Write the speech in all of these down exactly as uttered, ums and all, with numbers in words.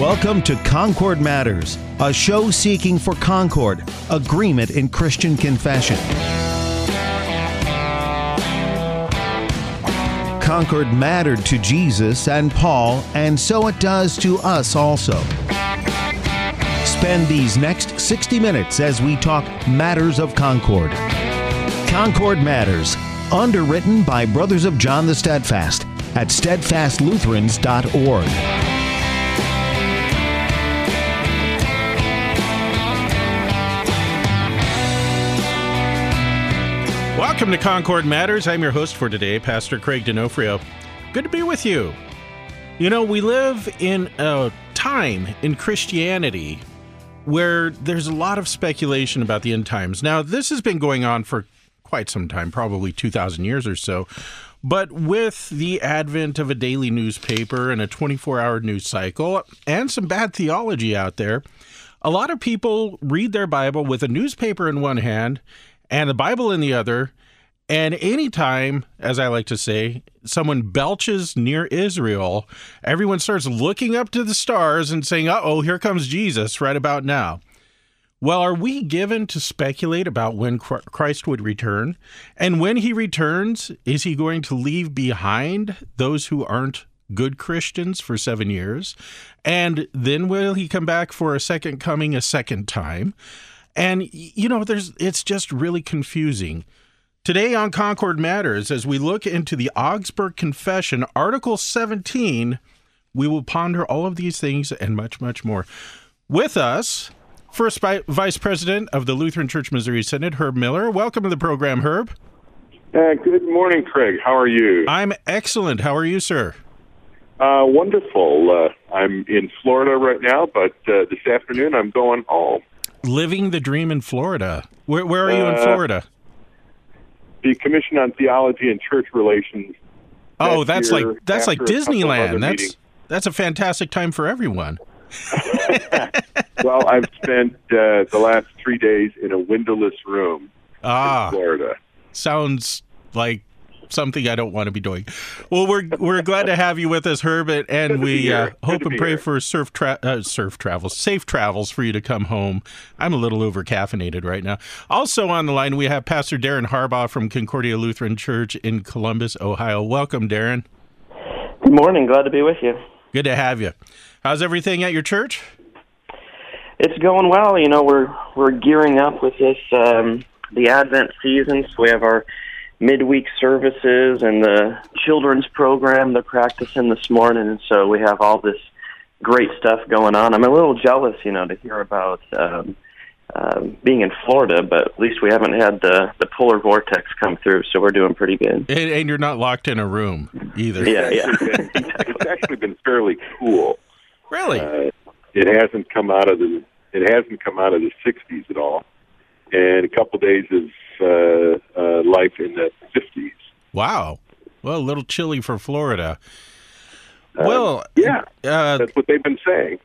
Welcome to Concord Matters, a show seeking for concord, agreement in Christian confession. Concord mattered to Jesus and Paul, and so it does to us also. Spend these next sixty minutes as we talk matters of Concord. Concord Matters, underwritten by Brothers of John the Steadfast at steadfast lutherans dot org. Welcome to Concord Matters. I'm your host for today, Pastor Craig D'Onofrio. Good to be with you. You know, we live in a time in Christianity where there's a lot of speculation about the end times. Now, this has been going on for quite some time, probably two thousand years or so. But with the advent of a daily newspaper and a twenty-four hour news cycle and some bad theology out there, a lot of people read their Bible with a newspaper in one hand and the Bible in the other. And anytime, as I like to say, someone belches near Israel, everyone starts looking up to the stars and saying, uh-oh, here comes Jesus right about now. Well, are we given to speculate about when Christ would return? And when he returns, is he going to leave behind those who aren't good Christians for seven years? And then will he come back for a second coming a second time? And, you know, there's it's just really confusing. Today on Concord Matters, as we look into the Augsburg Confession, Article seventeen, we will ponder all of these things and much, much more. With us, First Vice President of the Lutheran Church Missouri Synod, Herb Miller. Welcome to the program, Herb. Uh, good morning, Craig. How are you? I'm excellent. How are you, sir? Uh, wonderful. Uh, I'm in Florida right now, but uh, this afternoon I'm going home. Living the dream in Florida. Where, where are you in Florida? The Commission on Theology and Church Relations. Oh, that's like that's like Disneyland. That's meetings. That's a fantastic time for everyone. Well, I've spent uh, the last three days in a windowless room ah, in Florida. Sounds like something I don't want to be doing. Well, we're we're glad to have you with us, Herb, and we uh, hope and pray here. for surf tra- uh, surf travels, safe travels for you to come home. I'm a little over caffeinated right now. Also on the line, we have Pastor Darren Harbaugh from Concordia Lutheran Church in Columbus, Ohio. Welcome, Darren. Good morning. Glad to be with you. Good to have you. How's everything at your church? It's going well. You know, we're we're gearing up with this um, the Advent season, so we have our midweek services and the children's program they're practicing this morning, and so we have all this great stuff going on. I'm a little jealous, you know, to hear about um, um, being in Florida, but at least we haven't had the, the polar vortex come through, so we're doing pretty good. And, and you're not locked in a room either. Yeah, yeah. It's actually been fairly cool. Really? Uh, it hasn't come out of the it hasn't come out of the sixties at all, and a couple days of uh, uh, life in the fifties. Wow. Well, a little chilly for Florida. Uh, well, yeah, uh, that's what they've been saying.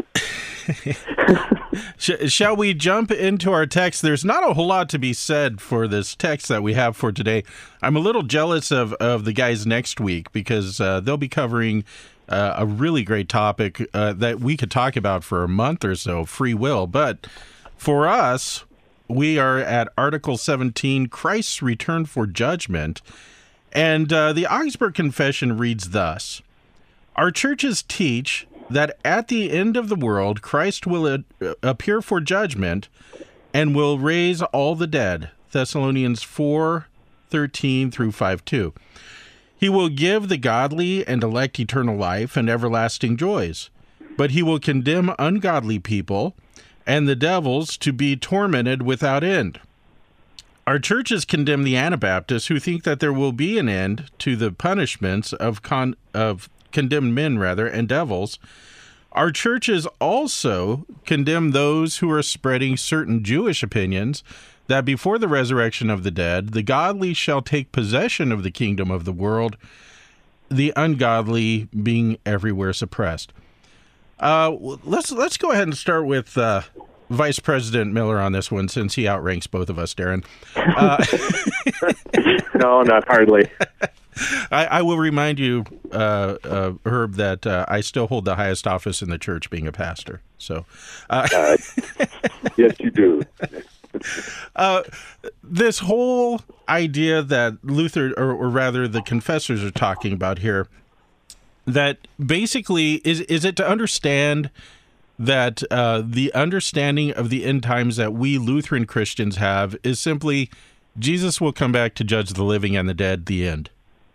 Sh- shall we jump into our text? There's not a whole lot to be said for this text that we have for today. I'm a little jealous of, of the guys next week because uh, they'll be covering uh, a really great topic uh, that we could talk about for a month or so, free will. But for us, we are at Article seventeen, Christ's Return for Judgment. And uh, the Augsburg Confession reads thus: Our churches teach that at the end of the world, Christ will a- appear for judgment and will raise all the dead. Thessalonians four thirteen through five two. He will give the godly and elect eternal life and everlasting joys, but he will condemn ungodly people and the devils to be tormented without end. Our churches condemn the Anabaptists who think that there will be an end to the punishments of con- of condemned men, rather, and devils. Our churches also condemn those who are spreading certain Jewish opinions that before the resurrection of the dead, the godly shall take possession of the kingdom of the world, the ungodly being everywhere suppressed. Uh, let's let's go ahead and start with uh, Vice President Miller on this one, since he outranks both of us, Darren. Uh, no, not hardly. I, I will remind you, uh, uh, Herb, that uh, I still hold the highest office in the church, being a pastor. So, uh, uh, yes, you do. uh, this whole idea that Luther, or, or rather the confessors are talking about here, that basically, is is it to understand that uh, the understanding of the end times that we Lutheran Christians have is simply Jesus will come back to judge the living and the dead, the end?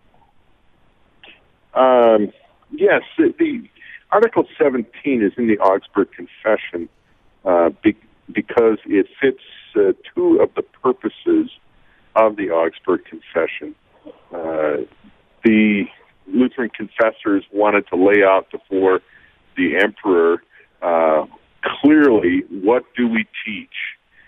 Um, yes, the, the Article seventeen is in the Augsburg Confession uh, be, because it fits uh, two of the purposes of the Augsburg Confession. Uh, the Lutheran confessors wanted to lay out before the emperor uh, clearly what do we teach,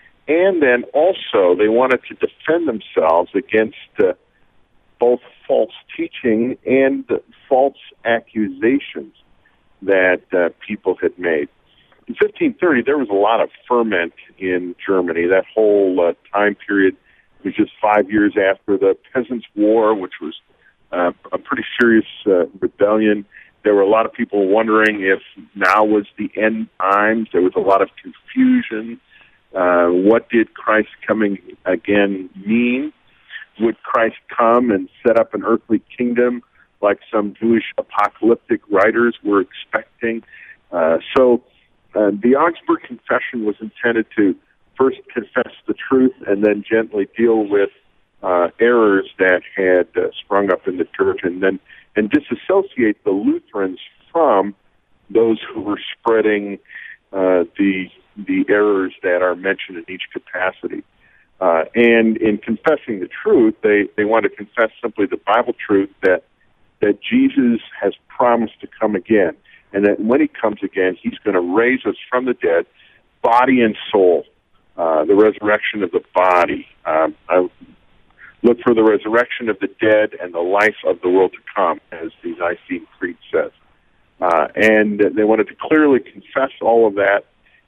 and then also they wanted to defend themselves against uh, both false teaching and false accusations that uh, people had made. In fifteen thirty, there was a lot of ferment in Germany. That whole uh, time period was just five years after the Peasants' War, which was uh, a pretty serious uh, rebellion. There were a lot of people wondering if now was the end times. There was a lot of confusion. Uh, what did Christ coming again mean? Would Christ come and set up an earthly kingdom like some Jewish apocalyptic writers were expecting? Uh, so uh, the Augsburg Confession was intended to first confess the truth and then gently deal with uh, errors that had uh, sprung up in the church, and then and disassociate the Lutherans from those who were spreading uh, the the errors that are mentioned in each capacity. Uh, and in confessing the truth, they, they want to confess simply the Bible truth that that Jesus has promised to come again, and that when he comes again, he's going to raise us from the dead, body and soul, uh, the resurrection of the body. Um, I look for the resurrection of the dead and the life of the world to come, as the Nicene Creed says. Uh, and they wanted to clearly confess all of that,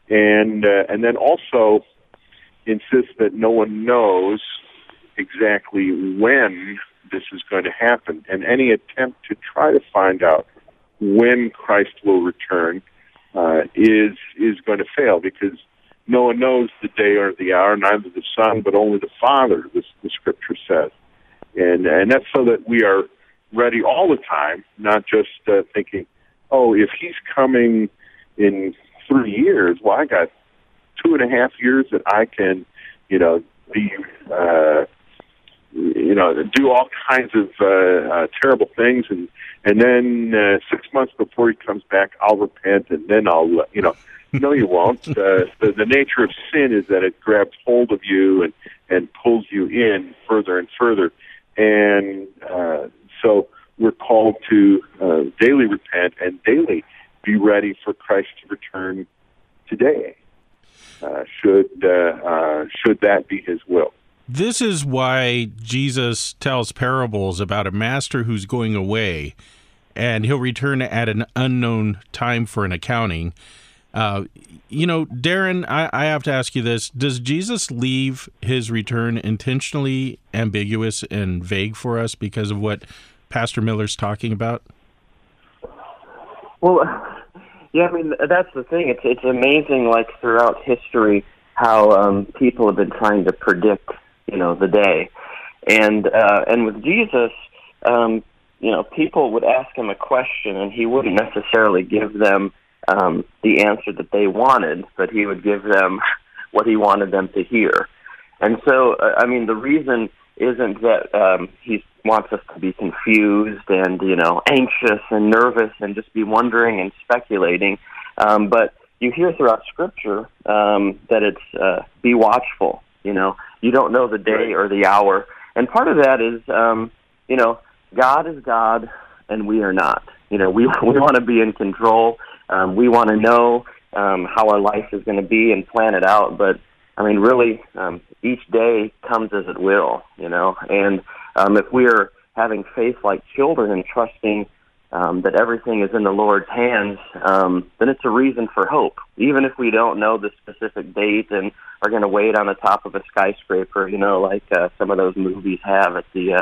and uh, and then also insist that no one knows exactly when this is going to happen, and any attempt to try to find out when Christ will return uh, is is going to fail, because no one knows the day or the hour, neither the Son, but only the Father, the, the Scripture says. And and that's so that we are ready all the time, not just uh, thinking, oh, if he's coming in three years, well, I got two and a half years that I can, you know, be, uh, you know, do all kinds of uh, uh, terrible things, and and then uh, six months before he comes back, I'll repent, and then I'll, uh, you know, no, you won't. Uh, the, the nature of sin is that it grabs hold of you and and pulls you in further and further, and uh, so we're called to uh, daily repent and daily be ready for Christ to return today. Uh, should uh, uh, should that be his will. This is why Jesus tells parables about a master who's going away, and he'll return at an unknown time for an accounting. Uh, you know, Darren, I, I have to ask you this. Does Jesus leave his return intentionally ambiguous and vague for us because of what Pastor Miller's talking about? Well, yeah, I mean, that's the thing. It's it's amazing, like, throughout history, how um, people have been trying to predict, you know, the day. And uh, and with Jesus, um, you know, people would ask him a question, and he wouldn't necessarily give them um, the answer that they wanted, but he would give them what he wanted them to hear. And so, uh, I mean, the reason isn't that um, he wants us to be confused and, you know, anxious and nervous and just be wondering and speculating. Um, but you hear throughout Scripture um, that it's uh, be watchful. You know, you don't know the day or the hour. And part of that is, um, you know, God is God and we are not. You know, we we want to be in control. Um, we want to know um, how our life is going to be and plan it out. But, I mean, really, um, each day comes as it will, you know. And um, if we're having faith like children and trusting um, that everything is in the Lord's hands, um, then it's a reason for hope. Even if we don't know the specific date and are going to wait on the top of a skyscraper, you know, like uh, some of those movies have at the uh,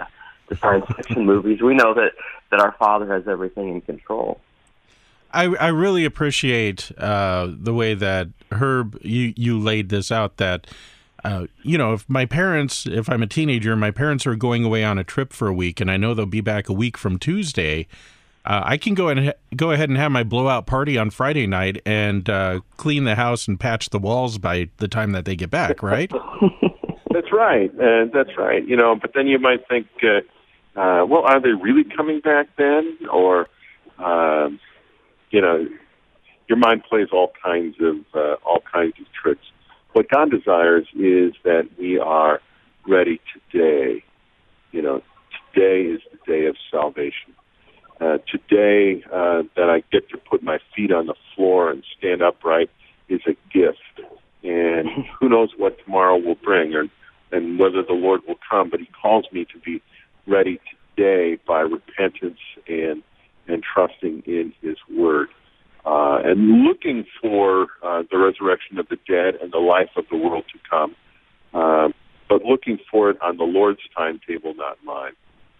the science fiction movies. We know that, that our Father has everything in control. I, I really appreciate uh, the way that, Herb, you, you laid this out, that, uh, you know, if my parents, if I'm a teenager, my parents are going away on a trip for a week, and I know they'll be back a week from Tuesday, uh, I can go and go ahead and have my blowout party on Friday night and uh, clean the house and patch the walls by the time that they get back, right? That's right. Uh, that's right. You know, but then you might think, uh, uh, well, are they really coming back then? Or, uh, you know, your mind plays all kinds of uh, all kinds of tricks. What God desires is that we are ready today. You know, today is the day of salvation. Uh, today uh, that I get to put my feet on the floor and stand upright is a gift. And who knows what tomorrow will bring, or and whether the Lord will come. But He calls me to be ready today by repentance and and trusting in His Word, uh, and looking for uh, the resurrection of the dead and the life of the world to come, uh, but looking for it on the Lord's timetable, not mine.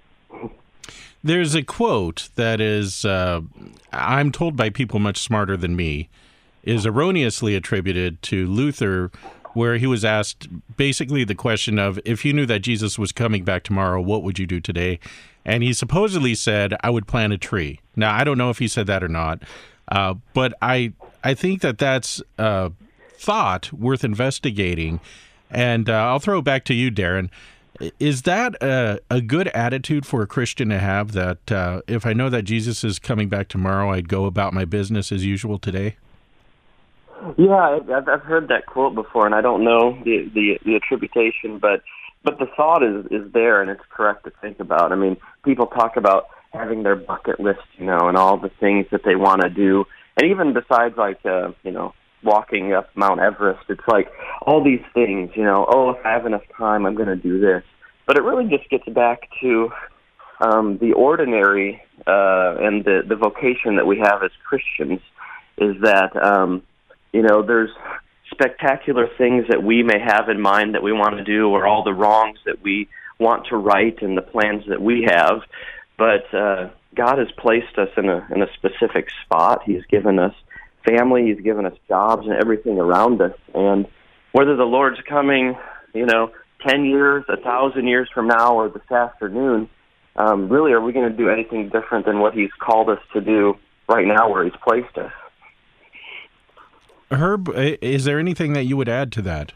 There's a quote that is, uh, I'm told by people much smarter than me, is erroneously attributed to Luther, where he was asked basically the question of, if you knew that Jesus was coming back tomorrow, what would you do today? And he supposedly said, I would plant a tree. Now, I don't know if he said that or not, uh, but I I think that that's a thought worth investigating. And uh, I'll throw it back to you, Darren. Is that a, a good attitude for a Christian to have, that uh, if I know that Jesus is coming back tomorrow, I'd go about my business as usual today? Yeah, I've, I've heard that quote before, and I don't know the, the, the attributation, but but the thought is, is there, and it's correct to think about. I mean, people talk about having their bucket list, you know, and all the things that they want to do, and even besides, like, uh, you know, walking up Mount Everest, it's like all these things, you know, oh, if I have enough time, I'm going to do this. But it really just gets back to um, the ordinary uh, and the, the vocation that we have as Christians, is that, um, you know, there's spectacular things that we may have in mind that we want to do, or all the wrongs that we want to right and the plans that we have. But uh, God has placed us in a in a specific spot. He's given us family. He's given us jobs and everything around us. And whether the Lord's coming, you know, ten years, a thousand years from now, or this afternoon, um, really, are we going to do anything different than what He's called us to do right now where He's placed us? Herb, is there anything that you would add to that?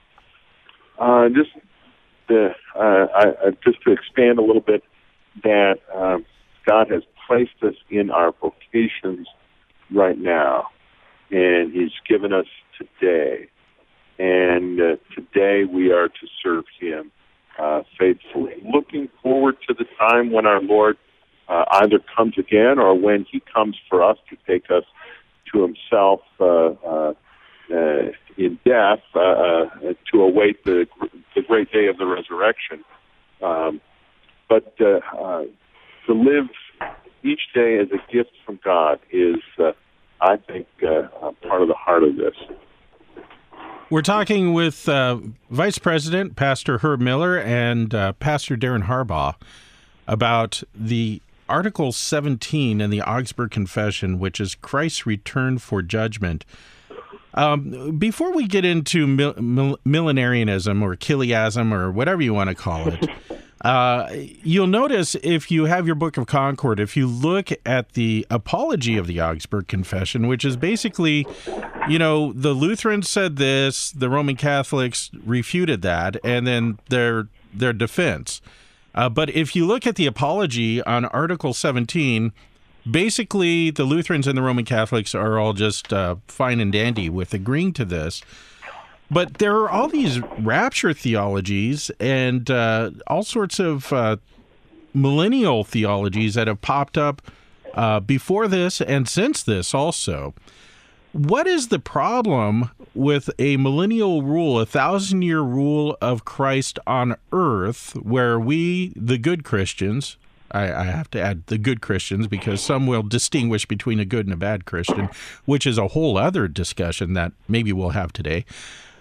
Uh, just, the, uh, I, I, just to expand a little bit, that um, God has placed us in our vocations right now, and He's given us today. And uh, today we are to serve Him uh, faithfully, looking forward to the time when our Lord uh, either comes again, or when He comes for us to take us to Himself uh, uh, uh, in death, uh, uh, to await the, the great day of the resurrection. Um, but uh, uh, to live each day as a gift from God is, uh, I think, uh, part of the heart of this. We're talking with uh, Vice President Pastor Herb Miller and uh, Pastor Darren Harbaugh about the Article seventeen in the Augsburg Confession, which is Christ's return for judgment. Um, before we get into mil- mil- millenarianism or Chiliasm or whatever you want to call it, uh, you'll notice if you have your Book of Concord, if you look at the apology of the Augsburg Confession, which is basically, you know, the Lutherans said this, the Roman Catholics refuted that, and then their their defense. Uh, but if you look at the apology on Article seventeen, basically the Lutherans and the Roman Catholics are all just uh, fine and dandy with agreeing to this. But there are all these rapture theologies and uh, all sorts of uh, millennial theologies that have popped up uh, before this and since this also. What is the problem with a millennial rule, a thousand-year rule of Christ on earth, where we, the good Christians, I, I have to add the good Christians because some will distinguish between a good and a bad Christian, which is a whole other discussion that maybe we'll have today.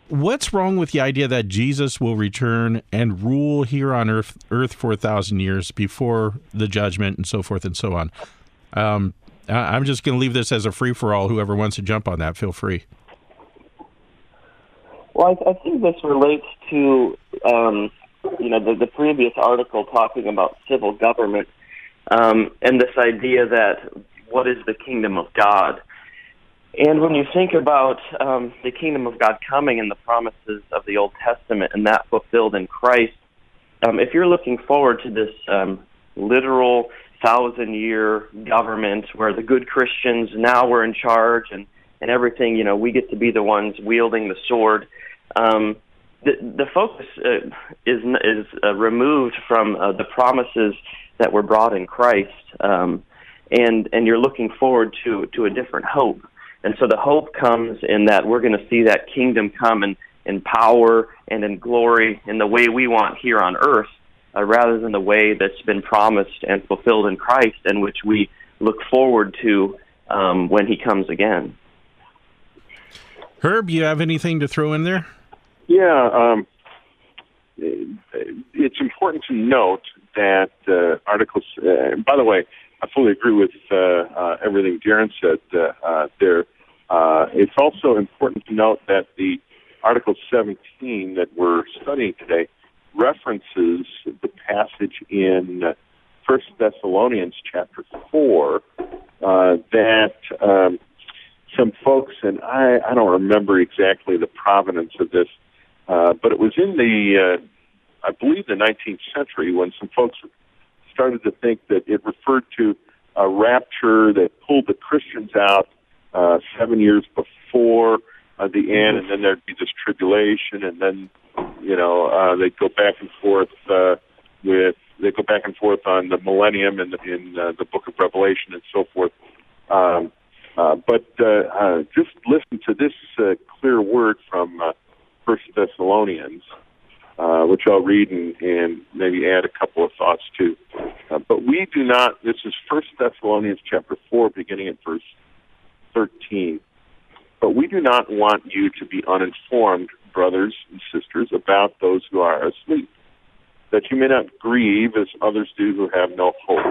what's wrong with the idea that Jesus will return and rule here on earth, earth for a thousand years before the judgment and so forth and so on? Um, I, I'm just going to leave this as a free-for-all. Whoever wants to jump on that, feel free. Well, I, I think this relates to, um, you know, the, the previous article talking about civil government um, and this idea that what is the kingdom of God? And when you think about um, the kingdom of God coming and the promises of the Old Testament and that fulfilled in Christ, um, if you're looking forward to this um, literal thousand-year government where the good Christians now we're in charge and, and everything, you know, we get to be the ones wielding the sword, um, the, the focus uh, is is uh, removed from uh, the promises that were brought in Christ, um, and and you're looking forward to to a different hope. And so the hope comes in that we're going to see that kingdom come in, in power and in glory in the way we want here on earth, uh, rather than the way that's been promised and fulfilled in Christ, and which we look forward to um, when he comes again. Herb, you have anything to throw in there? Yeah, um, it's important to note that uh, articles, uh, by the way, I fully agree with uh, uh, everything Darren said uh, uh, there. Uh, it's also important to note that the Article seventeen that we're studying today references the passage in uh, First Thessalonians chapter four uh, that um, some folks, and I, I don't remember exactly the provenance of this, uh, but it was in the, uh, I believe, the nineteenth century when some folks started to think that it referred to a rapture that pulled the Christians out uh, seven years before uh, the end, and then there'd be this tribulation, and then, you know, uh, they'd go back and forth uh, with, they go back and forth on the millennium in the, in uh, the book of Revelation and so forth. Um, uh, but uh, uh, just listen to this uh, clear word from uh, First Thessalonians. Uh, which I'll read and, and maybe add a couple of thoughts to. Uh, but we do not, this is First Thessalonians chapter four, beginning at verse thirteen. But we do not want you to be uninformed, brothers and sisters, about those who are asleep, that you may not grieve as others do who have no hope.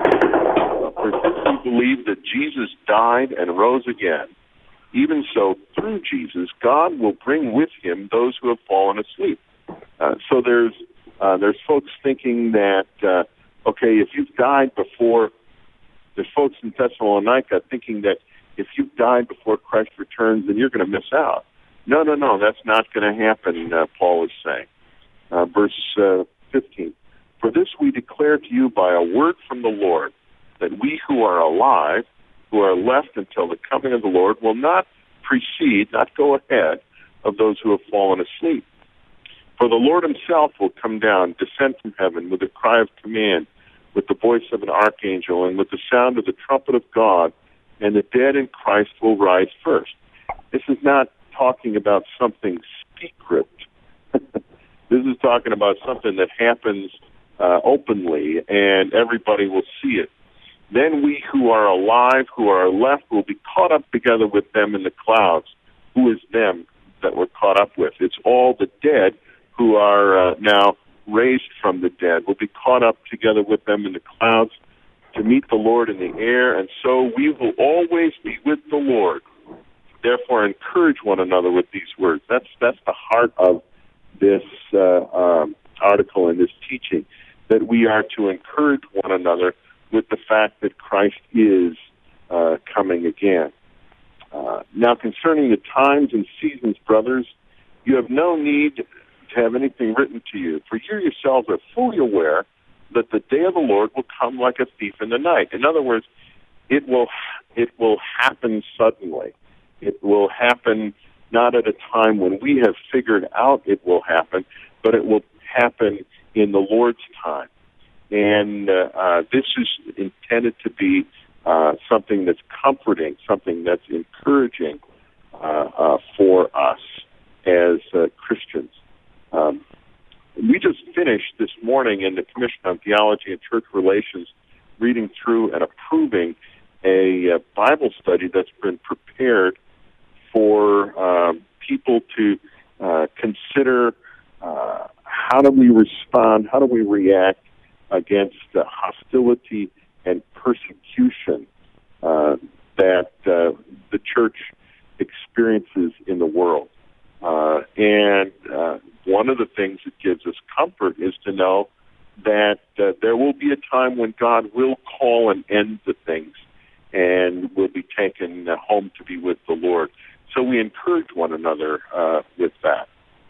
For since we believe that Jesus died and rose again, even so, through Jesus, God will bring with him those who have fallen asleep. Uh, so there's uh, there's folks thinking that, uh, okay, if you've died before, there's folks in Thessalonica thinking that if you've died before Christ returns, then you're going to miss out. No, no, no, that's not going to happen, uh, Paul is saying. Uh, verse uh, fifteen, for this we declare to you by a word from the Lord, that we who are alive, who are left until the coming of the Lord, will not precede, not go ahead of those who have fallen asleep. For the Lord himself will come down, descend from heaven with a cry of command, with the voice of an archangel, and with the sound of the trumpet of God, and the dead in Christ will rise first. This is not talking about something secret. This is talking about something that happens uh, openly, and everybody will see it. Then we who are alive, who are left, will be caught up together with them in the clouds. Who is them that we're caught up with? It's all the dead who are uh, now raised from the dead, will be caught up together with them in the clouds to meet the Lord in the air, and so we will always be with the Lord. Therefore, encourage one another with these words. That's that's the heart of this uh, um, article and this teaching, that we are to encourage one another with the fact that Christ is uh, coming again. Uh, now, concerning the times and seasons, brothers, you have no need to have anything written to you, for you yourselves are fully aware that the day of the Lord will come like a thief in the night. In other words, it will it will happen suddenly. It will happen not at a time when we have figured out it will happen, but it will happen in the Lord's time. And uh, uh, this is intended to be uh, something that's comforting, something that's encouraging uh, uh, for us as uh, Christians. Um, we just finished this morning in the Commission on Theology and Church Relations reading through and approving a uh, Bible study that's been prepared for um, people to uh, consider uh, how do we respond, how do we react against the hostility and persecution uh, that uh, the church experiences in the world. Uh, and uh, one of the things that gives us comfort is to know that uh, there will be a time when God will call an end to things and will be taken uh, home to be with the Lord. So we encourage one another uh, with that.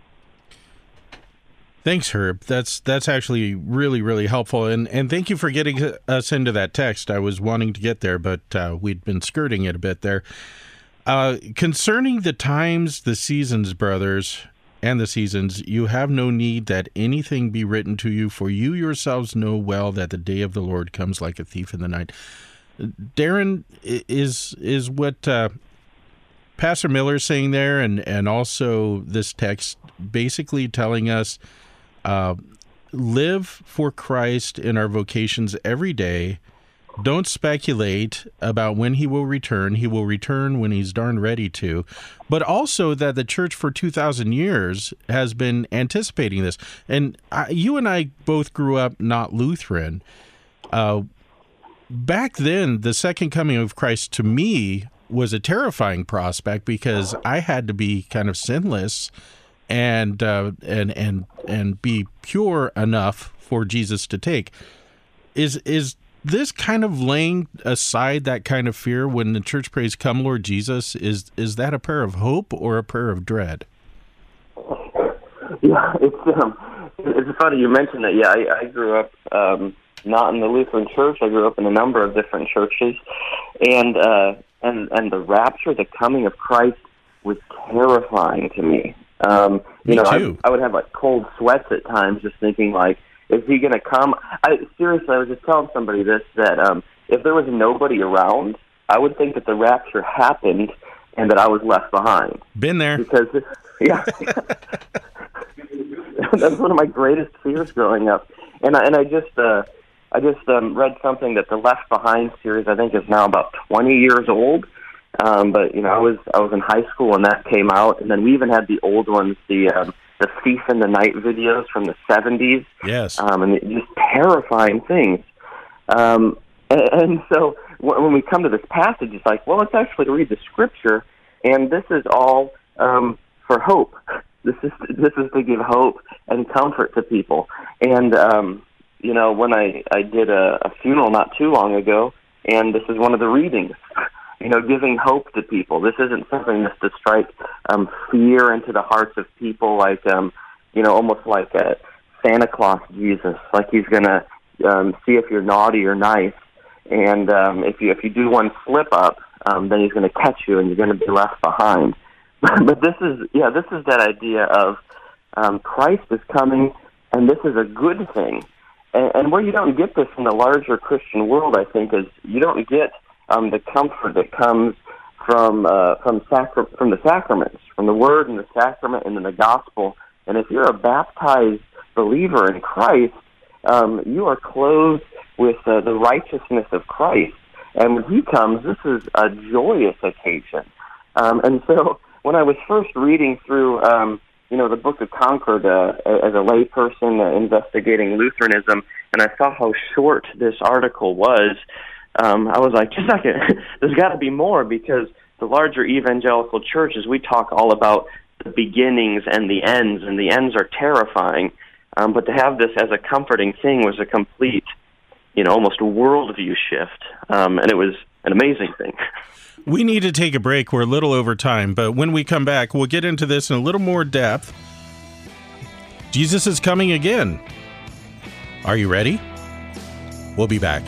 Thanks, Herb. That's that's actually really, really helpful. And and thank you for getting us into that text. I was wanting to get there, but uh, we'd been skirting it a bit there. Uh, concerning the times, the seasons, brothers, and the seasons, you have no need that anything be written to you, for you yourselves know well that the day of the Lord comes like a thief in the night. Darren, is is what uh, Pastor Miller is saying there, and, and also this text basically telling us, uh, live for Christ in our vocations every day. Don't speculate about when he will return. He will return when he's darn ready to. But also that the church for two thousand years has been anticipating this. And I, you and I both grew up not Lutheran. Uh, back then, the second coming of Christ to me was a terrifying prospect because I had to be kind of sinless and uh, and and and be pure enough for Jesus to take. Is is this kind of laying aside that kind of fear when the church prays, "Come, Lord Jesus," is is that a prayer of hope or a prayer of dread? Yeah, it's um, it's funny you mentioned that. Yeah, I, I grew up um, not in the Lutheran Church. I grew up in a number of different churches, and uh, and and the rapture, the coming of Christ, was terrifying to me. Um, you me know, too. I, I would have like cold sweats at times, just thinking like, is he going to come? I, seriously, I was just telling somebody this, that um, if there was nobody around, I would think that the rapture happened and that I was left behind. Been there. Because, yeah. That's one of my greatest fears growing up. And I, and I just uh, I just um, read something that the Left Behind series, I think, is now about twenty years old. Um, but, you know, I was I was in high school when that came out. And then we even had the old ones, the... Um, the Thief in the Night videos from the seventies. Yes. Um, and just terrifying things. Um, and, and so when we come to this passage, it's like, well, let's actually read the scripture, and this is all um, for hope. This is this is to give hope and comfort to people. And, um, you know, when I, I did a, a funeral not too long ago, and this is one of the readings, you know, giving hope to people. This isn't something that's to strike um, fear into the hearts of people, like, um, you know, almost like a Santa Claus Jesus, like he's going to um, see if you're naughty or nice, and um, if you if you do one slip up, um, then he's going to catch you, and you're going to be left behind. But this is, yeah, this is that idea of um, Christ is coming, and this is a good thing. And, and where you don't get this in the larger Christian world, I think, is you don't get Um, the comfort that comes from uh, from sacra- from the sacraments, from the Word and the sacrament and then the gospel. And if you're a baptized believer in Christ, um, you are clothed with uh, the righteousness of Christ. And when He comes, this is a joyous occasion. Um, and so when I was first reading through, um, you know, the Book of Concord uh, as a layperson uh, investigating Lutheranism, and I saw how short this article was, Um, I was like, just a second, there's got to be more, because the larger evangelical churches, we talk all about the beginnings and the ends, and the ends are terrifying. Um, but to have this as a comforting thing was a complete, you know, almost worldview shift, um, and it was an amazing thing. We need to take a break. We're a little over time, but when we come back, we'll get into this in a little more depth. Jesus is coming again. Are you ready? We'll be back.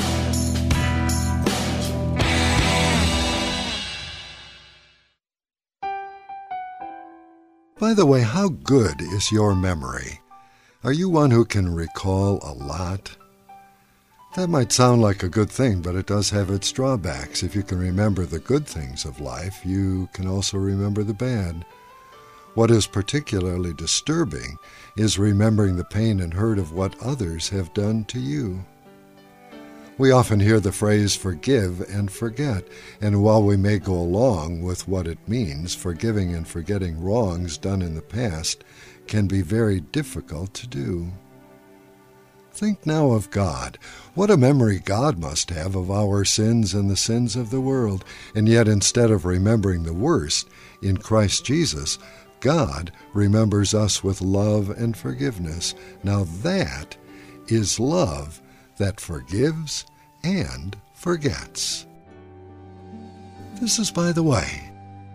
By the way, how good is your memory? Are you one who can recall a lot? That might sound like a good thing, but it does have its drawbacks. If you can remember the good things of life, you can also remember the bad. What is particularly disturbing is remembering the pain and hurt of what others have done to you. We often hear the phrase forgive and forget, and while we may go along with what it means, forgiving and forgetting wrongs done in the past can be very difficult to do. Think now of God. What a memory God must have of our sins and the sins of the world. And yet instead of remembering the worst, in Christ Jesus, God remembers us with love and forgiveness. Now that is love that forgives and forgets. This is By the Way.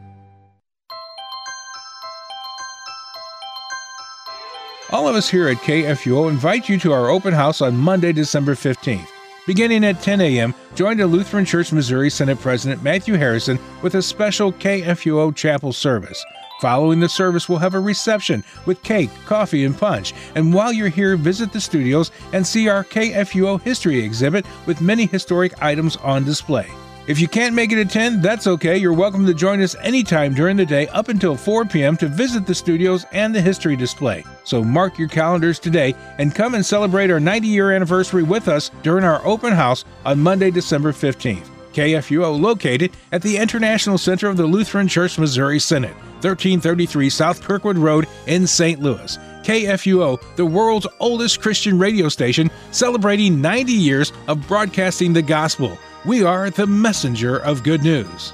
All of us here at K F U O invite you to our open house on Monday, December fifteenth. Beginning at ten a.m., join the Lutheran Church Missouri Synod President Matthew Harrison with a special K F U O chapel service. Following the service, we'll have a reception with cake, coffee, and punch. And while you're here, visit the studios and see our K F U O history exhibit with many historic items on display. If you can't make it at ten, that's okay. You're welcome to join us anytime during the day up until four p.m. to visit the studios and the history display. So mark your calendars today and come and celebrate our ninety-year anniversary with us during our open house on Monday, December fifteenth. K F U O located at the International Center of the Lutheran Church Missouri Synod, thirteen thirty-three South Kirkwood Road in Saint Louis. K F U O, the world's oldest Christian radio station, celebrating ninety years of broadcasting the gospel. We are the messenger of good news.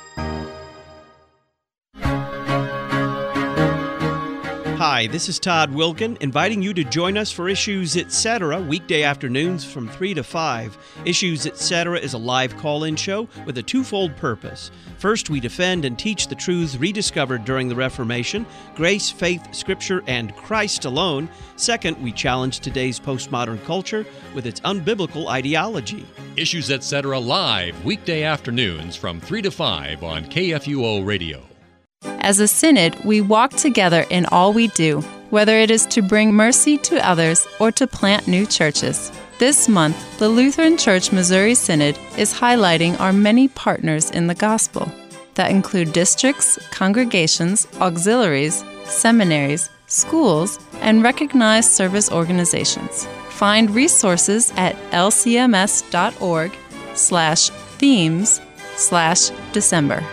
Hi, this is Todd Wilkin, inviting you to join us for Issues Etc. weekday afternoons from three to five. Issues Etc. is a live call-in show with a twofold purpose. First, we defend and teach the truths rediscovered during the Reformation, grace, faith, Scripture, and Christ alone. Second, we challenge today's postmodern culture with its unbiblical ideology. Issues Etc. live weekday afternoons from three to five on K F U O Radio. As a synod, we walk together in all we do, whether it is to bring mercy to others or to plant new churches. This month, the Lutheran Church Missouri Synod is highlighting our many partners in the gospel that include districts, congregations, auxiliaries, seminaries, schools, and recognized service organizations. Find resources at lcms.org slash themes slash December.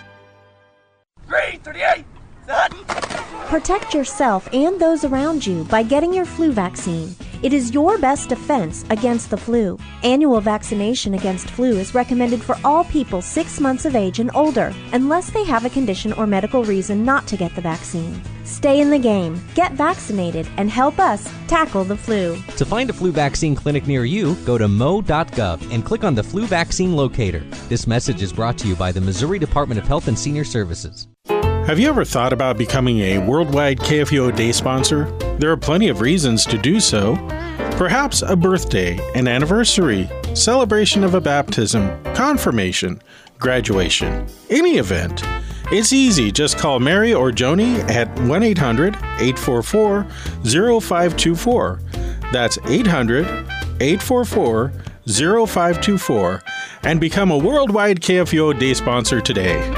three thirty-eight, Protect yourself and those around you by getting your flu vaccine. It is your best defense against the flu. Annual vaccination against flu is recommended for all people six months of age and older, unless they have a condition or medical reason not to get the vaccine. Stay in the game, get vaccinated, and help us tackle the flu. To find a flu vaccine clinic near you, go to m o dot gov and click on the flu vaccine locator. This message is brought to you by the Missouri Department of Health and Senior Services. Have you ever thought about becoming a worldwide K F U O Day sponsor? There are plenty of reasons to do so. Perhaps a birthday, an anniversary, celebration of a baptism, confirmation, graduation, any event. It's easy. Just call Mary or Joni at one eight hundred, eight four four, zero five two four. That's eight hundred, eight four four, zero five two four and become a worldwide K F U O Day sponsor today.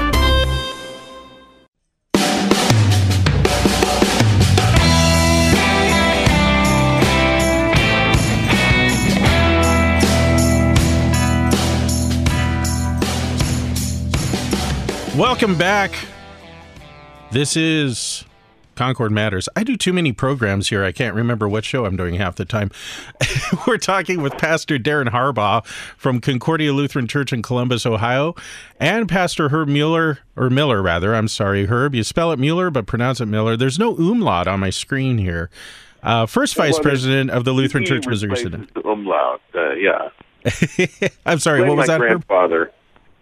Welcome back. This is Concord Matters. I do too many programs here. I can't remember what show I'm doing half the time. We're talking with Pastor Darren Harbaugh from Concordia Lutheran Church in Columbus, Ohio, and Pastor Herb Mueller, or Miller rather. I'm sorry, Herb. You spell it Mueller, but pronounce it Miller. There's no umlaut on my screen here. Uh, first Vice well, President of the Lutheran Church Missouri Synod. The umlaut, uh, yeah. I'm sorry, Blame what was my that, grandfather. Herb?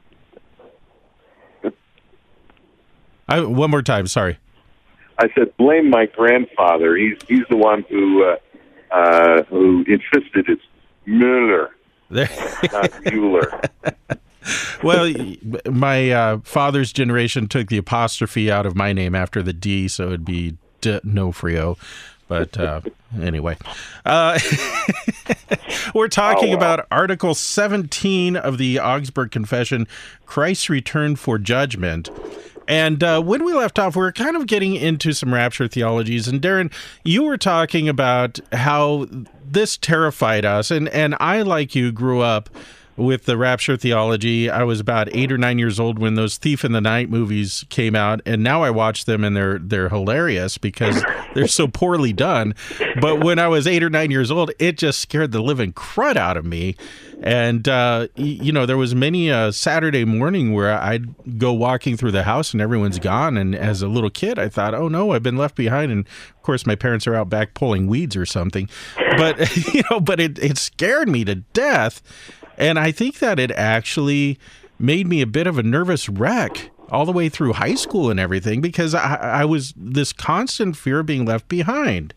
I, one more time, sorry. I said, blame my grandfather. He's he's the one who uh, uh, who insisted it's Mueller, not Mueller. Well, my uh, father's generation took the apostrophe out of my name after the D, so it'd be D'Onofrio. But uh, anyway, uh, we're talking oh, wow. about Article seventeen of the Augsburg Confession, Christ's return for judgment. And uh, when we left off, we were kind of getting into some rapture theologies. And Darren, you were talking about how this terrified us. And, and I, like you, grew up with the rapture theology. I was about eight or nine years old when those Thief in the Night movies came out, and now I watch them and they're they're hilarious because they're so poorly done. But when I was eight or nine years old, it just scared the living crud out of me. And uh, you know, there was many a Saturday morning where I'd go walking through the house and everyone's gone. And as a little kid, I thought, "Oh no, I've been left behind." And of course, my parents are out back pulling weeds or something. But you know, but it it scared me to death. And I think that it actually made me a bit of a nervous wreck all the way through high school and everything, because I, I was this constant fear of being left behind.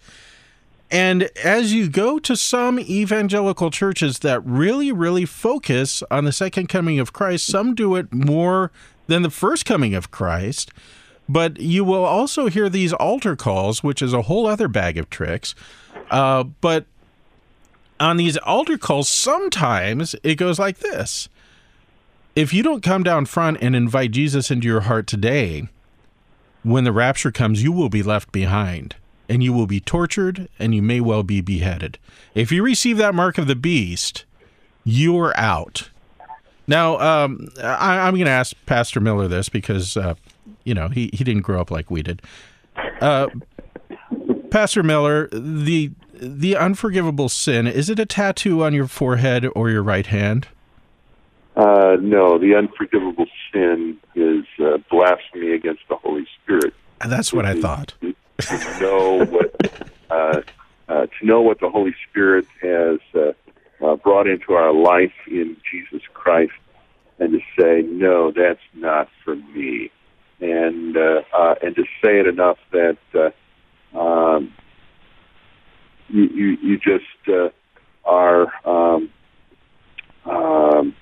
And as you go to some evangelical churches that really, really focus on the second coming of Christ, some do it more than the first coming of Christ. But you will also hear these altar calls, which is a whole other bag of tricks. Uh, but on these altar calls, sometimes it goes like this. If you don't come down front and invite Jesus into your heart today, when the rapture comes, you will be left behind, and you will be tortured, and you may well be beheaded. If you receive that mark of the beast, you're out. Now, um, I, I'm going to ask Pastor Miller this because, uh, you know, he, he didn't grow up like we did. Uh, Pastor Miller, the... The unforgivable sin, is it a tattoo on your forehead or your right hand? Uh, no, the unforgivable sin is uh, blasphemy against the Holy Spirit. And that's what I thought. To, to know what uh, uh, to know what the Holy Spirit has uh, uh, brought into our life in Jesus Christ, and to say, no, that's not for me, and uh, uh, and to say it enough that. Uh, um, You, you, you just uh, are, um, um,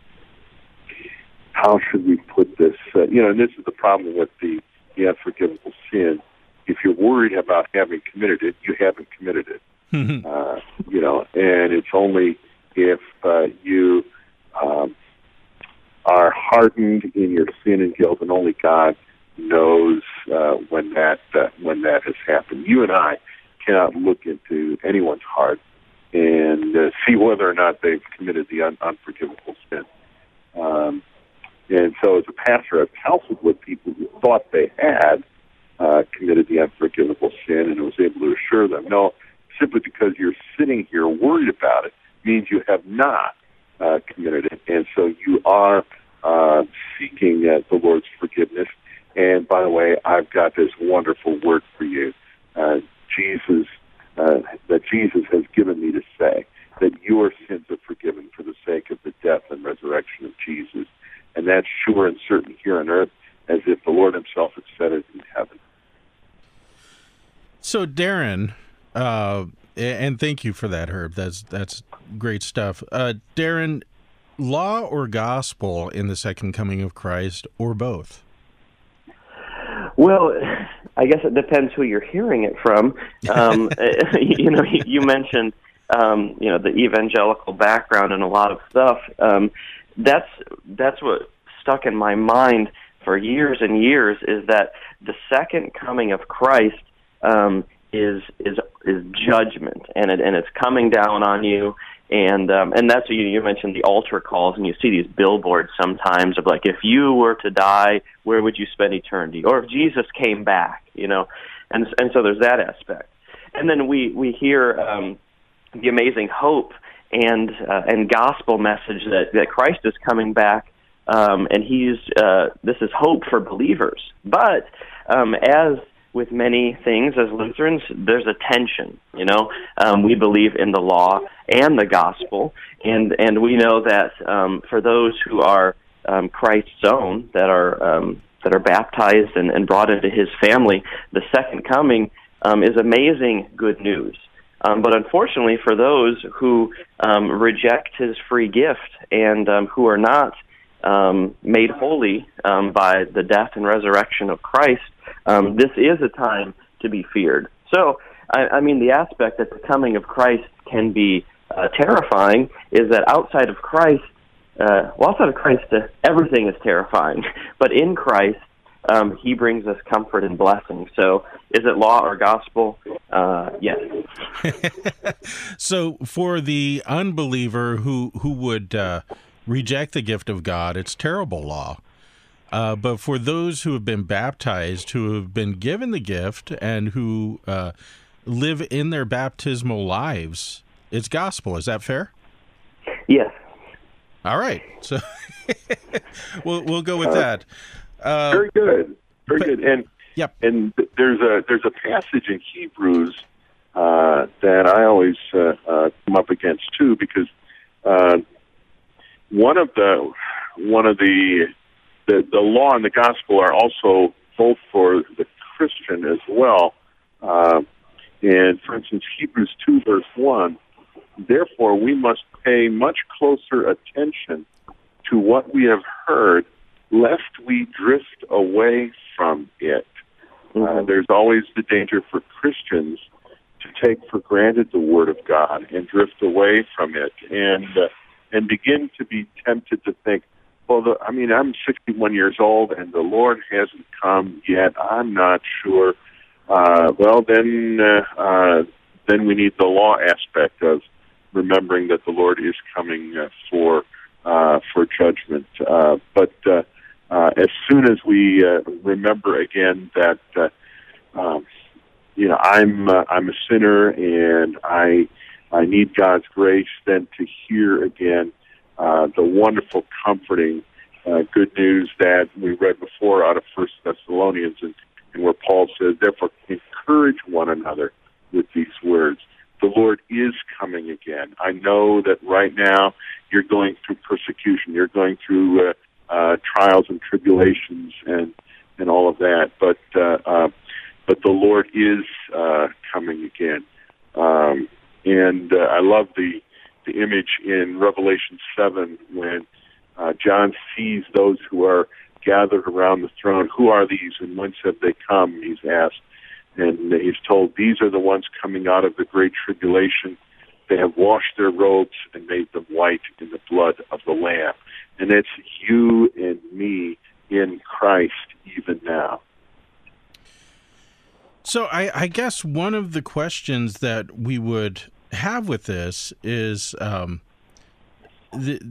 how should we put this? Uh, you know, and this is the problem with the, the unforgivable sin. If you're worried about having committed it, you haven't committed it. uh, you know, and it's only if uh, you um, are hardened in your sin and guilt, and only God knows uh, when that uh, when that has happened. You and I cannot look into anyone's heart and uh, see whether or not they've committed the un- unforgivable sin. Um, and so as a pastor, I've counseled with people who thought they had uh, committed the unforgivable sin, and was able to assure them, no, simply because you're sitting here worried about it means you have not uh, committed it. And so you are uh, seeking uh, the Lord's forgiveness. And by the way, I've got this wonderful word for you. Uh, Jesus, uh, that Jesus has given me to say, that your sins are forgiven for the sake of the death and resurrection of Jesus. And that's sure and certain here on earth, as if the Lord himself had said it in heaven. So, Darren, uh, and thank you for that, Herb. That's that's great stuff. Uh, Darren, law or gospel in the second coming of Christ, or both? Well, I guess it depends who you're hearing it from. Um, you know, you mentioned, um, you know, the evangelical background and a lot of stuff. Um, that's that's what stuck in my mind for years and years, is that the second coming of Christ um, is is is judgment, and it, and it's coming down on you. And um, and that's what you, you mentioned, the altar calls, and you see these billboards sometimes of like, if you were to die, where would you spend eternity? Or if Jesus came back, you know, and and so there's that aspect. And then we we hear um, the amazing hope and uh, and gospel message that, that Christ is coming back, um, and he's uh, this is hope for believers. But um, as with many things as Lutherans, there's a tension, you know. Um, we believe in the law and the gospel, and, and we know that um, for those who are um, Christ's own, that are um, that are baptized and, and brought into his family, the second coming um, is amazing good news. Um, but unfortunately, for those who um, reject his free gift and um, who are not um, made holy um, by the death and resurrection of Christ, Um, this is a time to be feared. So, I, I mean, the aspect that the coming of Christ can be uh, terrifying is that outside of Christ, uh, well, outside of Christ, uh, everything is terrifying. But in Christ, um, he brings us comfort and blessing. So is it law or gospel? Uh, yes. So for the unbeliever who, who would uh, reject the gift of God, it's terrible law. Uh, but for those who have been baptized, who have been given the gift, and who uh, live in their baptismal lives, it's gospel. Is that fair? Yes. All right. So we'll we'll go with uh, that. Uh, very good. Very but, good. And yep. And there's a there's a passage in Hebrews uh, that I always uh, uh, come up against too, because uh, one of the one of the The, the law and the gospel are also both for the Christian as well. Uh, and, for instance, Hebrews two, verse one, therefore we must pay much closer attention to what we have heard, lest we drift away from it. Mm-hmm. Uh, there's always the danger for Christians to take for granted the Word of God and drift away from it and, uh, and begin to be tempted to think, well, the, I mean, I'm sixty-one years old, and the Lord hasn't come yet. I'm not sure. Uh, well, then, uh, uh, then we need the law aspect of remembering that the Lord is coming uh, for uh, for judgment. Uh, but uh, uh, as soon as we uh, remember again that, uh, um, you know, I'm uh, I'm a sinner and I I need God's grace, then to hear again Uh, the wonderful, comforting uh, good news that we read before out of First Thessalonians, and, and where Paul says, therefore, encourage one another with these words. The Lord is coming again. I know that right now you're going through persecution, you're going through uh, uh, trials and tribulations and, and all of that, but uh, uh, but the Lord is uh, coming again. Um, and uh, I love the the image in Revelation seven when uh, John sees those who are gathered around the throne. Who are these and whence have they come? He's asked. And he's told, these are the ones coming out of the great tribulation. They have washed their robes and made them white in the blood of the Lamb. And it's you and me in Christ even now. So I, I guess one of the questions that we would have with this is um, the,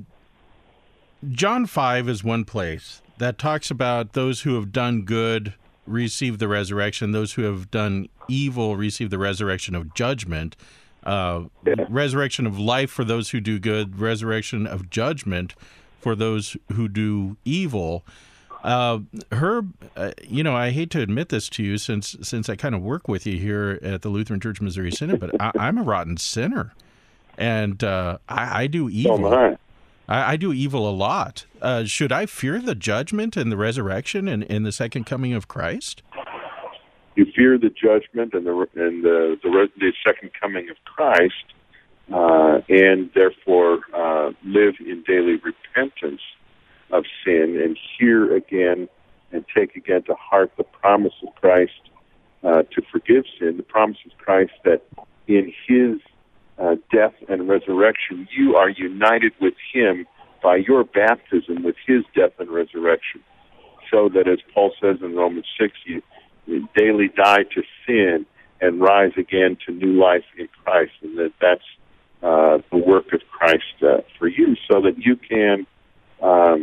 John five is one place that talks about those who have done good receive the resurrection, those who have done evil receive the resurrection of judgment, uh, yeah. resurrection of life for those who do good, resurrection of judgment for those who do evil. Uh, Herb, uh, you know, I hate to admit this to you since since I kind of work with you here at the Lutheran Church Missouri Synod, but I, I'm a rotten sinner, and uh, I, I do evil. Oh, I, I do evil a lot. Uh, should I fear the judgment and the resurrection and, and the second coming of Christ? You fear the judgment and the and the the, the second coming of Christ, uh, and therefore uh, live in daily repentance of sin, and hear again and take again to heart the promise of Christ uh, to forgive sin, the promise of Christ that in his uh, death and resurrection you are united with him by your baptism with his death and resurrection, so that, as Paul says in Romans six, you, you daily die to sin and rise again to new life in Christ, and that that's uh, the work of Christ uh, for you, so that you can um,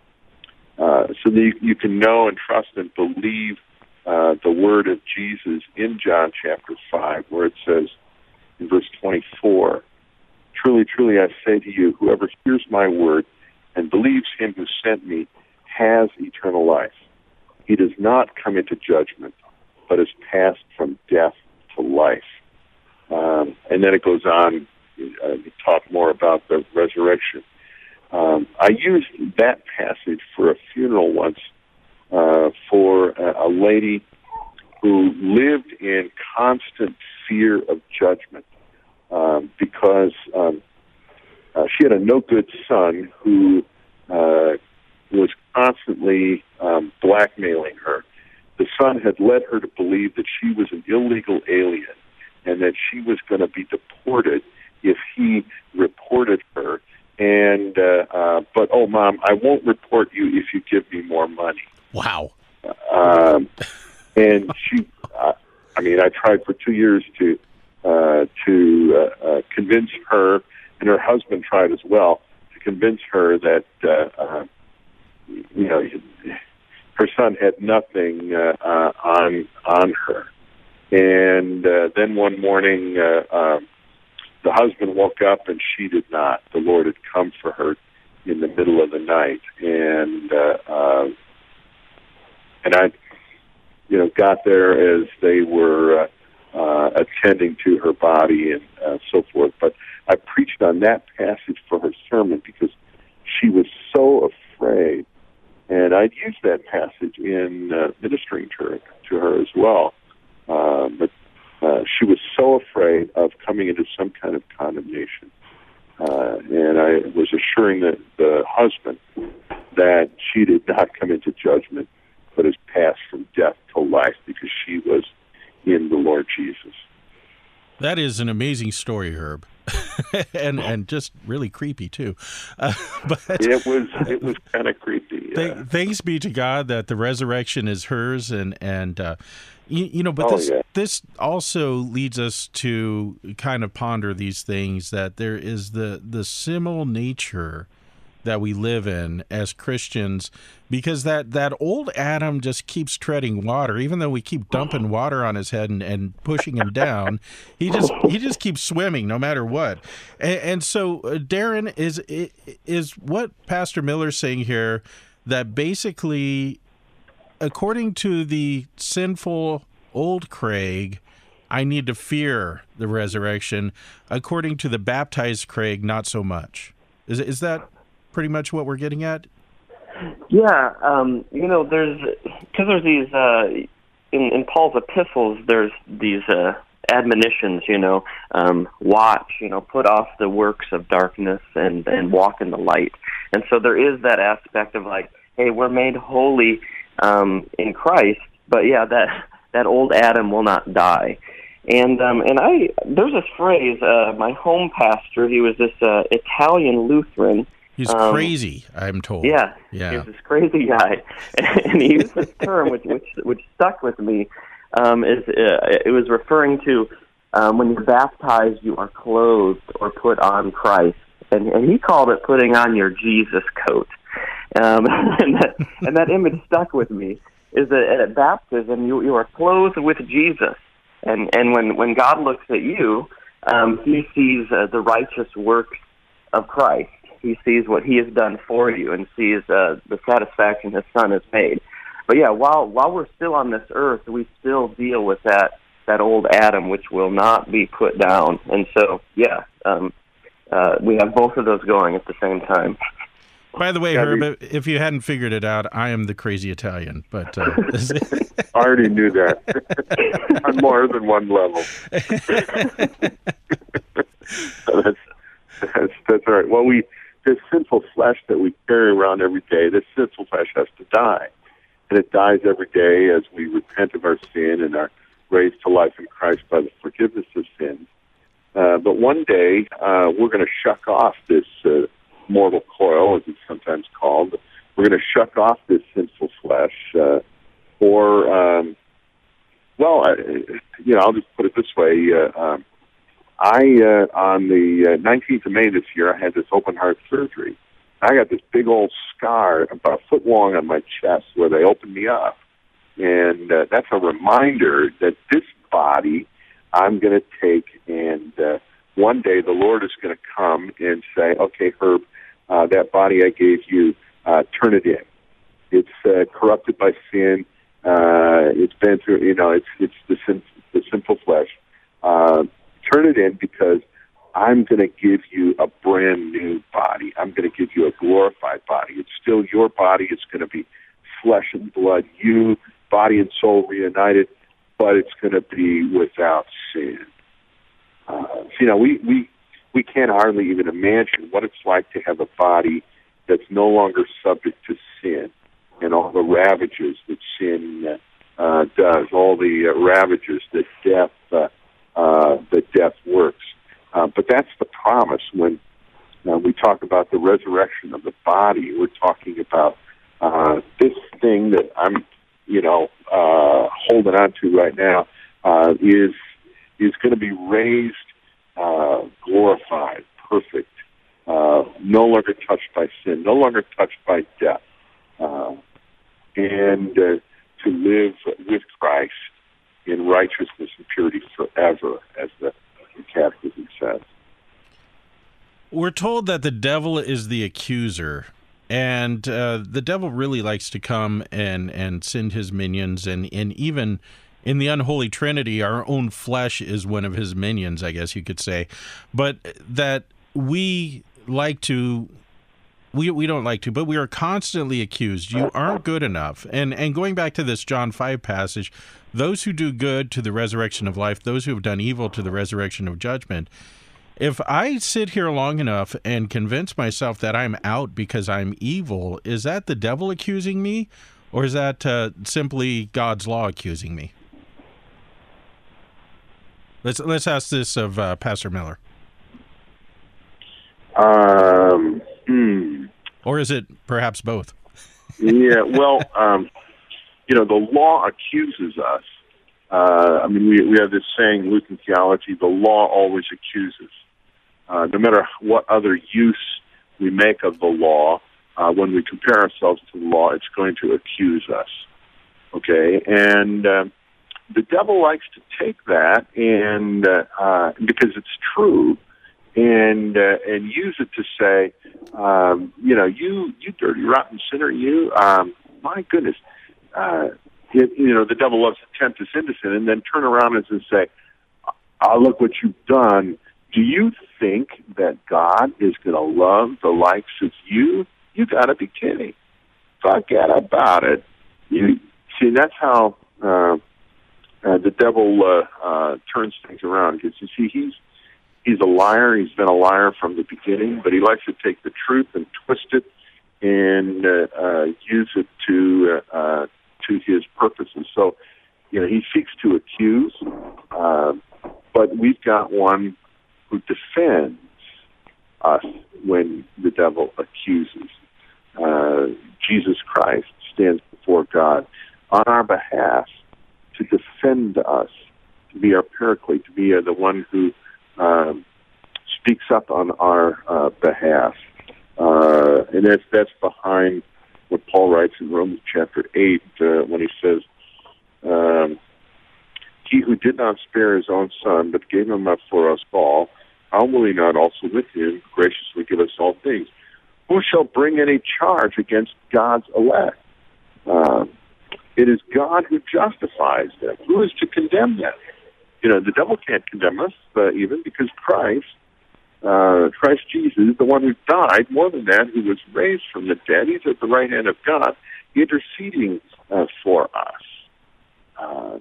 Uh, so that you, you can know and trust and believe uh, the word of Jesus in John chapter five, where it says in verse twenty-four, truly, truly, I say to you, whoever hears my word and believes him who sent me has eternal life. He does not come into judgment, but is passed from death to life. Um, and then it goes on uh, to talk more about the resurrection. Um, I used that passage for a funeral once uh, for a, a lady who lived in constant fear of judgment um, because um, uh, she had a no-good son who uh, was constantly um, blackmailing her. The son had led her to believe that she was an illegal alien and that she was going to be deported if he reported her. And, uh, uh, but, oh, Mom, I won't report you if you give me more money. Wow. Um, and she, uh, I mean, I tried for two years to uh, to uh, uh, convince her, and her husband tried as well, to convince her that, uh, uh, you know, her son had nothing uh, uh, on on her. And uh, then one morning, uh, uh, the husband woke up, and she did not. The Lord had come for her in the middle of the night, and uh, uh, and I, you know, got there as they were uh, uh, attending to her body and uh, so forth. But I preached on that passage for her sermon because she was so afraid, and I'd used that passage in uh, ministering to her, to her as well. Uh, but uh, she was so afraid of coming into some kind of condemnation. Uh, and I was assuring the, the husband that she did not come into judgment, but has passed from death to life because she was in the Lord Jesus. That is an amazing story, Herb, and and just really creepy too. Uh, but it was it was kind of creepy. Yeah. Th- thanks be to God that the resurrection is hers, and and uh, you, you know. But oh, this yeah. this also leads us to kind of ponder these things, that there is the the sinful nature that we live in as Christians, because that, that old Adam just keeps treading water. Even though we keep dumping water on his head and, and pushing him down, he just he just keeps swimming no matter what. And, and so, uh, Darren, is is what Pastor Miller's saying here, that basically, according to the sinful old Craig, I need to fear the resurrection. According to the baptized Craig, not so much. Is is that pretty much what we're getting at? Yeah, um, you know, there's because there's these uh, in, in Paul's epistles. There's these uh, admonitions. You know, um, watch. You know, put off the works of darkness and and walk in the light. And so there is that aspect of like, hey, we're made holy um, in Christ, but yeah, that that old Adam will not die. And um, and I there's this phrase. Uh, my home pastor, he was this uh, Italian Lutheran. He's um, crazy, I'm told. Yeah, yeah. He's this crazy guy, and he used this term which which which stuck with me. Um, is uh, it was referring to um, when you're baptized, you are clothed or put on Christ, and and he called it putting on your Jesus coat. Um, and that and that image stuck with me. Is that at baptism you you are clothed with Jesus, and and when when God looks at you, um, He sees uh, the righteous works of Christ. He sees what He has done for you and sees uh, the satisfaction His Son has made. But yeah, while while we're still on this earth, we still deal with that that old Adam, which will not be put down. And so, yeah, um, uh, we have both of those going at the same time. By the way, yeah, Herb, we, if you hadn't figured it out, I am the crazy Italian. But uh, I already knew that on more than one level. that's, that's that's all right. Well, we. This sinful flesh that we carry around every day, this sinful flesh has to die. And it dies every day as we repent of our sin and are raised to life in Christ by the forgiveness of sins. Uh, but one day, uh, we're going to shuck off this uh, mortal coil, as it's sometimes called. We're going to shuck off this sinful flesh. Uh, or, um, well, I, you know, I'll just put it this way. Uh, um, I, uh, on the uh, nineteenth of May this year, I had this open heart surgery. I got this big old scar about a foot long on my chest where they opened me up. And uh, that's a reminder that this body I'm going to take, and uh, one day the Lord is going to come and say, okay, Herb, uh, that body I gave you, uh, turn it in. It's uh, corrupted by sin. Uh, it's been through, you know, it's it's the, sin, the sinful flesh. Uh, Turn it in because I'm going to give you a brand new body. I'm going to give you a glorified body. It's still your body. It's going to be flesh and blood, you, body and soul reunited, but it's going to be without sin. Uh, so, you know, we, we, we can't hardly even imagine what it's like to have a body that's no longer subject to sin and all the ravages that sin uh, does, all the uh, ravages that death uh, Uh, that death works. Uh, but that's the promise when uh, we talk about the resurrection of the body. We're talking about uh, this thing that I'm you know, uh, holding on to right now, uh, is is going to be raised, uh, glorified, perfect, uh, no longer touched by sin, no longer touched by death, uh, and uh, to live with Christ in righteousness and purity forever, as the Catechism says. We're told that the devil is the accuser, and uh, the devil really likes to come and, and send his minions, and, and even in the unholy trinity, our own flesh is one of his minions, I guess you could say. But that we like to, we we don't like to, but we are constantly accused. You aren't good enough. And, and going back to this John five passage, those who do good to the resurrection of life, those who have done evil to the resurrection of judgment. If I sit here long enough and convince myself that I'm out because I'm evil, is that the devil accusing me, or is that uh, simply God's law accusing me? Let's let's ask this of uh, Pastor Miller. Um, hmm. Or is it perhaps both? Yeah, well, um, you know, the law accuses us. Uh, I mean, we we have this saying, Lutheran theology, the law always accuses. Uh, no matter what other use we make of the law, uh, when we compare ourselves to the law, it's going to accuse us. Okay? And uh, the devil likes to take that, and uh, uh, because it's true, and uh, and use it to say, um, you know, you, you dirty, rotten sinner, you, um, my goodness, uh, it, you know, the devil loves to tempt us into sin, and then turn around and say, oh, look what you've done. Do you think that God is going to love the likes of you? You got to be kidding. Forget about it. You see, that's how uh, uh, the devil uh, uh, turns things around. Because you see, he's he's a liar. He's been a liar from the beginning, but he likes to take the truth and twist it and uh, uh, use it to uh, uh, to his purposes. So, you know, he seeks to accuse, uh, but we've got one who defends us when the devil accuses. Uh, Jesus Christ stands before God on our behalf to defend us, to be our paraclete, to be uh, the one who um, speaks up on our uh, behalf. Uh, and that's, that's behind what Paul writes in Romans chapter eight uh, when he says, um, he who did not spare his own son, but gave him up for us all, how will he not also with him graciously give us all things? Who shall bring any charge against God's elect? Uh, it is God who justifies them. Who is to condemn them? You know, the devil can't condemn us, uh, even because Christ, uh, Christ Jesus, the one who died, more than that, who was raised from the dead, he's at the right hand of God, interceding uh, for us. Uh,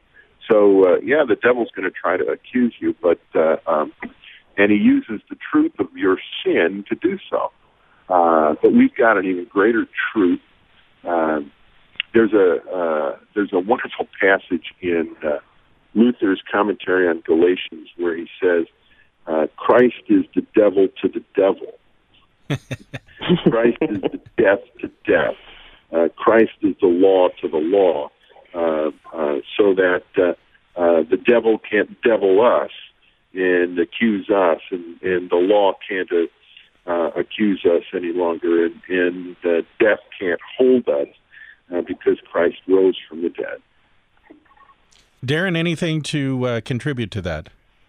so, uh, yeah, the devil's going to try to accuse you, but uh, um, and he uses the truth of your sin to do so. Uh, but we've got an even greater truth. Uh, there's a uh, there's a wonderful passage in uh, Luther's commentary on Galatians where he says, uh, "Christ is the devil to the devil. Christ is the death to death. Uh, Christ is the law to the law, uh, uh, so that uh, uh, the devil can't devil us and accuse us, and, and the law can't uh, uh, accuse us any longer, and, and uh, death can't hold us uh, because Christ rose from the dead." Darren, anything to uh, contribute to that?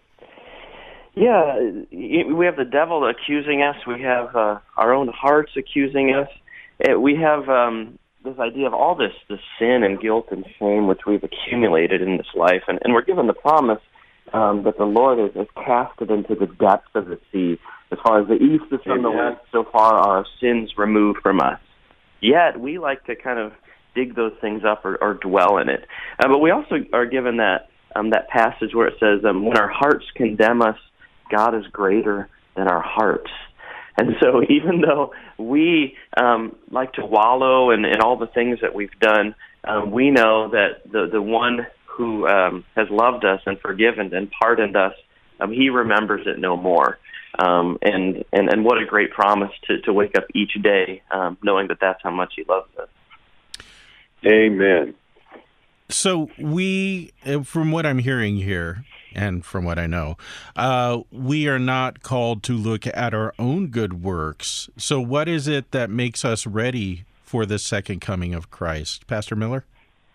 Yeah, we have the devil accusing us. We have uh, our own hearts accusing us. We have um, this idea of all this, this sin and guilt and shame which we've accumulated in this life, and, and we're given the promise Um, that the Lord is, is casted into the depths of the sea. As far as the east is from the west, so far are our sins removed from us. Yet, we like to kind of dig those things up or, or dwell in it. Uh, but we also are given that um, that passage where it says, um, when our hearts condemn us, God is greater than our hearts. And so even though we um, like to wallow in, in all the things that we've done, um, we know that the, the one who um, has loved us and forgiven and pardoned us, um, he remembers it no more. Um, and, and, and what a great promise to, to wake up each day um, knowing that that's how much he loves us. Amen. So we, from what I'm hearing here, and from what I know, uh, we are not called to look at our own good works. So what is it that makes us ready for the second coming of Christ? Pastor Miller?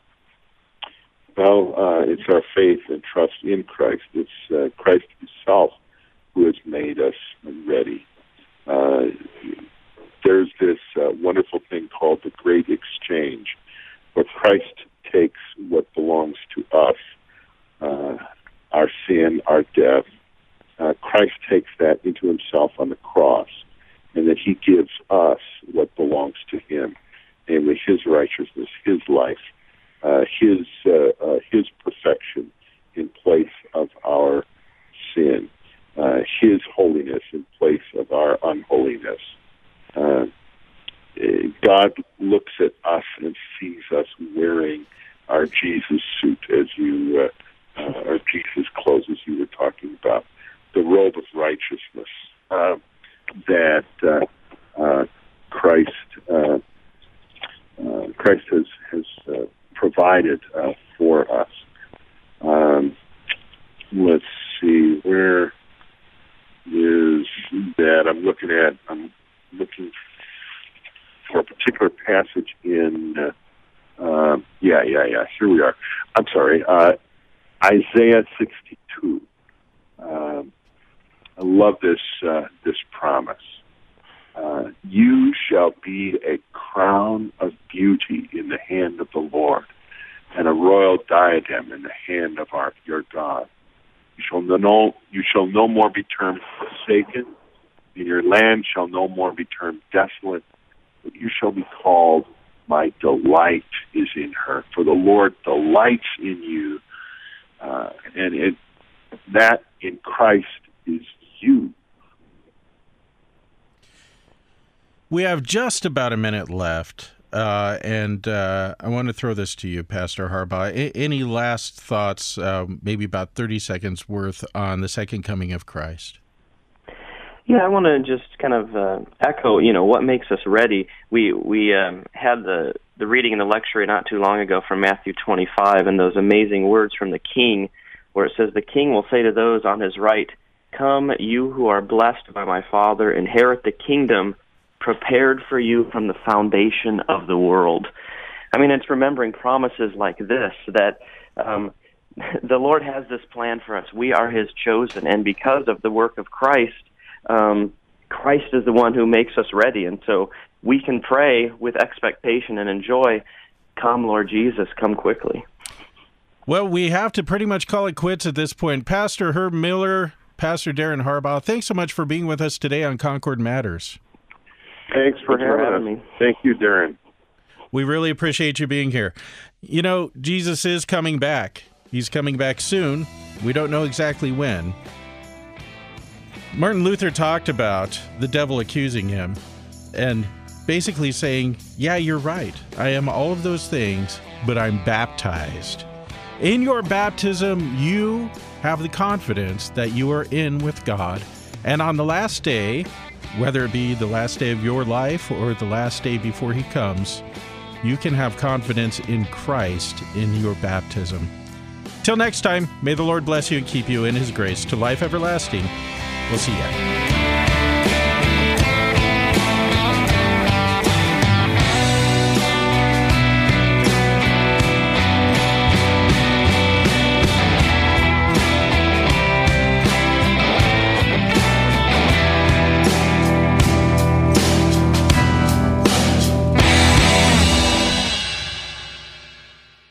Well, uh, it's our faith and trust in Christ. It's uh, Christ himself who has made us ready. Uh, there's this uh, wonderful thing called the Great Exchange, where Christ takes what belongs to us, uh, our sin, our death. Uh, Christ takes that into himself on the cross, and then he gives us what belongs to him, namely his righteousness, his life, uh, his uh, uh, his perfection in place of our sin, uh, his holiness in place of our unholiness. Uh, God looks at us and sees us wearing our Jesus suit, as you, uh, uh, our Jesus clothes, as you were talking about, the robe of righteousness uh, that uh, uh, Christ uh, uh, Christ has has uh, provided uh, for us. Um, let's see, where is that? I'm looking at. I'm looking for a particular passage in. Uh, uh, yeah, yeah, yeah. Here we are. I'm sorry. Uh, Isaiah sixty-two. Um, I love this uh, this promise. Uh, you shall be a crown of beauty in the hand of the Lord, and a royal diadem in the hand of our your God. You shall no you shall no more be termed forsaken, and your land shall no more be termed desolate, but you shall be called, my delight is in her. For the Lord delights in you, uh, and it, that in Christ is you. We have just about a minute left, uh, and uh, I want to throw this to you, Pastor Harbaugh. A- any last thoughts, uh, maybe about thirty seconds worth, on the second coming of Christ? Yeah, I want to just kind of uh, echo, you know, what makes us ready. We we um, had the, the reading in the lectionary not too long ago from Matthew twenty-five, and those amazing words from the King, where it says, the King will say to those on his right, come, you who are blessed by my Father, inherit the kingdom prepared for you from the foundation of the world. I mean, it's remembering promises like this, that um, the Lord has this plan for us. We are his chosen, and because of the work of Christ, um, Christ is the one who makes us ready. And so we can pray with expectation and enjoy, come, Lord Jesus, come quickly. Well, we have to pretty much call it quits at this point. Pastor Herb Miller, Pastor Darren Harbaugh, thanks so much for being with us today on Concord Matters. Thanks for having, having me. Thank you, Darren. We really appreciate you being here. You know, Jesus is coming back. He's coming back soon. We don't know exactly when. Martin Luther talked about the devil accusing him and basically saying, yeah, you're right. I am all of those things, but I'm baptized. In your baptism, you have the confidence that you are in with God. And on the last day, whether it be the last day of your life or the last day before he comes, you can have confidence in Christ in your baptism. Till next time, may the Lord bless you and keep you in his grace to life everlasting. We'll see you.